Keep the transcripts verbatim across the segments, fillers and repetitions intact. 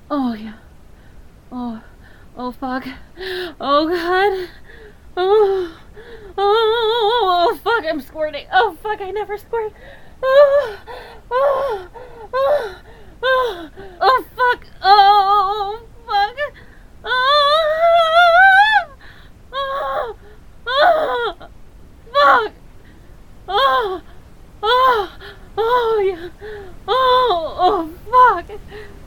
Oh, yeah. Oh. Oh, fuck. Oh, God. Oh. Oh, oh, fuck, I'm squirting. Oh, fuck, I never squirt. Oh. Oh. Oh. Oh. Oh, fuck. Oh, fuck. Oh. Oh. Oh. Fuck. Oh. Oh. Oh, yeah. Oh. Oh, fuck.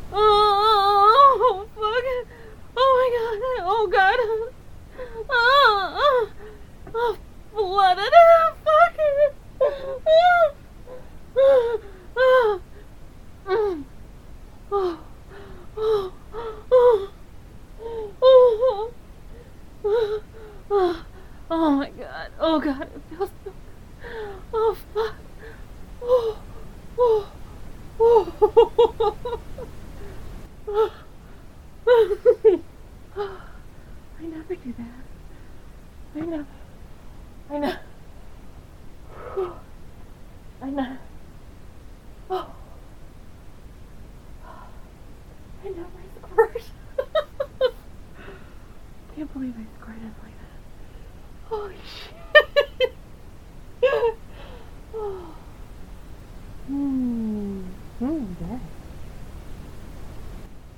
Oh, fuck. Oh my god. Oh god. Oh, oh, oh blooded. Fuck. Oh, oh, oh, oh, oh, oh, oh, oh, oh, oh my god. Oh god. It feels so. Oh fuck. Oh, oh, oh. I never do that. I never. I know. I know. Oh. I never squirt. Can't believe I squirted like that. Holy shit.